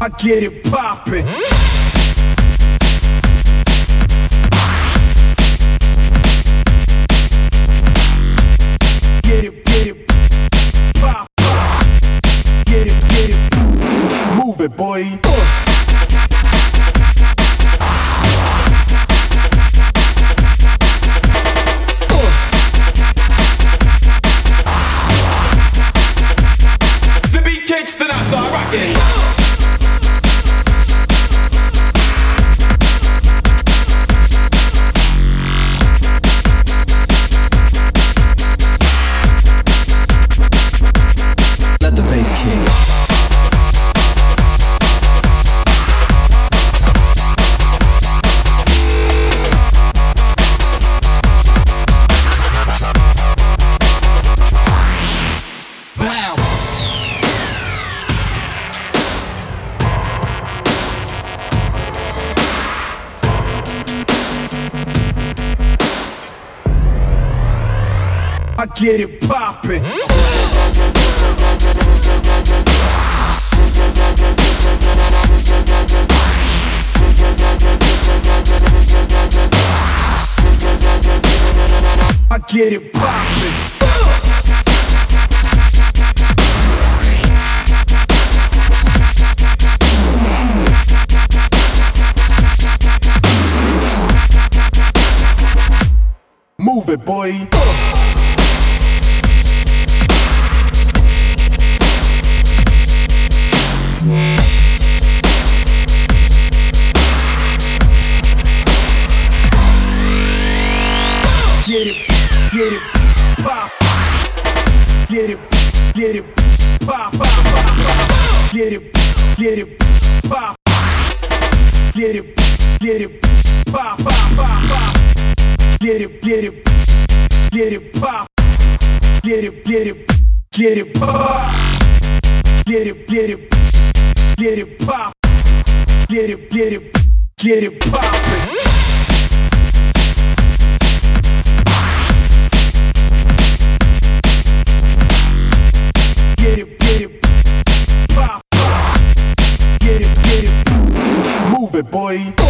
I get it poppin'. Get it, pop, pop. Get it, move it, boy. The beat kicks, then I start rocking. Let the bass kick. I get it poppin'. I get it poppin'. Move it, boy. Get it, pop. Get it, pop, pop, pop. Get it, pop. Get it, pop, pop, pop, pop. Get it, pop. Get it, pop. Get it, pop. Get it poppin'. Get it, pop, pop. Get it, move it, boy.